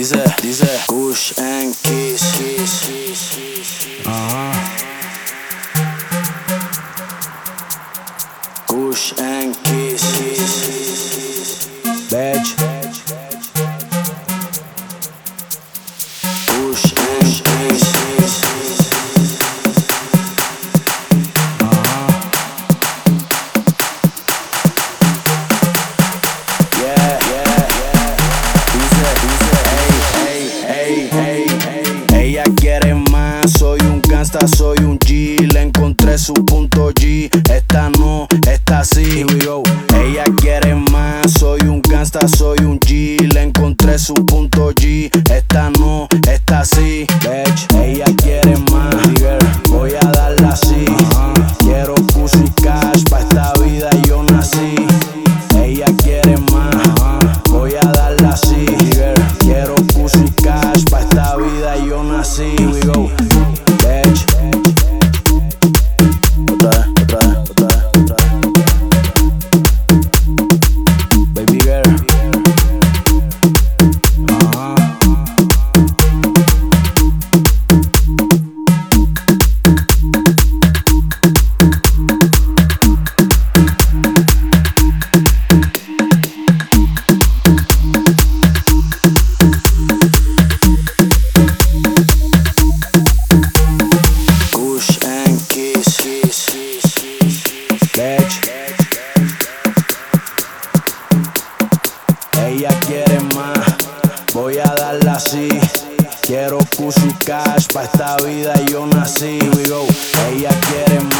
dice Kush and Kiss. Kush and Kiss. Bitch. Kush and Kiss. Ella quiere más, soy un gangsta, soy un G. Le encontré su punto G. Esta no, esta sí. Here we go. Ella quiere más, soy un gangsta, soy un G. Le encontré su punto G. Esta no, esta sí. Bitch, ella quiere más. Voy a darla así. Quiero pussy cash, pa' esta vida yo nací. Ella quiere más. Voy a darla así. Quiero pussy cash, pa' esta vida yo nací. Here we go. Bitch. Otra vez. Baby girl. Ella quiere más, voy a darla así. Quiero pussy cash, pa' esta vida yo nací. We go. Ella quiere más.